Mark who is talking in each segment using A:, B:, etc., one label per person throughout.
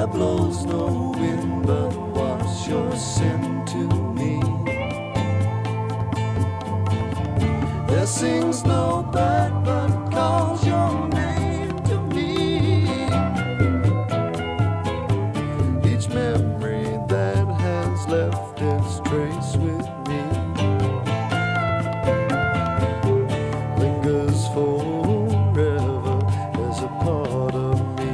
A: There blows no wind but wash your sin to me. There sings no bird but calls your name to me. Each memory that has left its trace with me lingers forever as a part of me.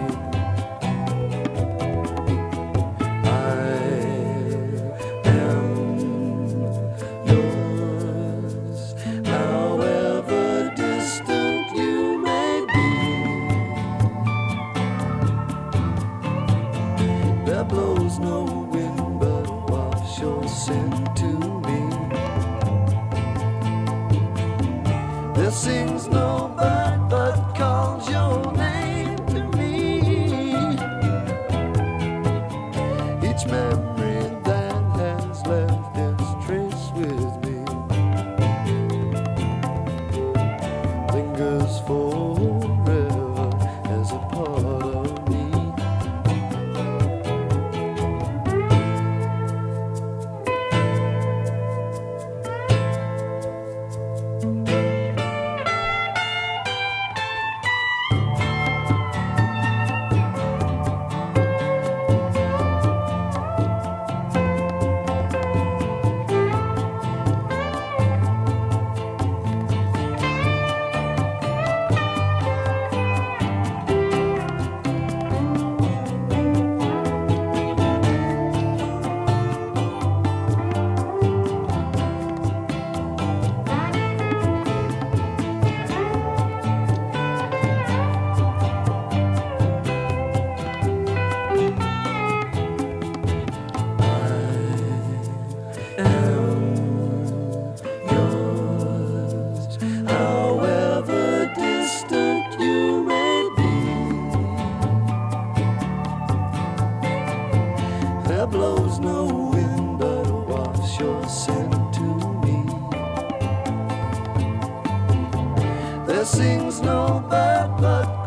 A: There blows no wind but wash your sin to me. There sings no bird but calls your name to me. Each memory that has left its trace with me lingers forever as a part of me. There blows no wind but wash your sin to me. There sings no bird but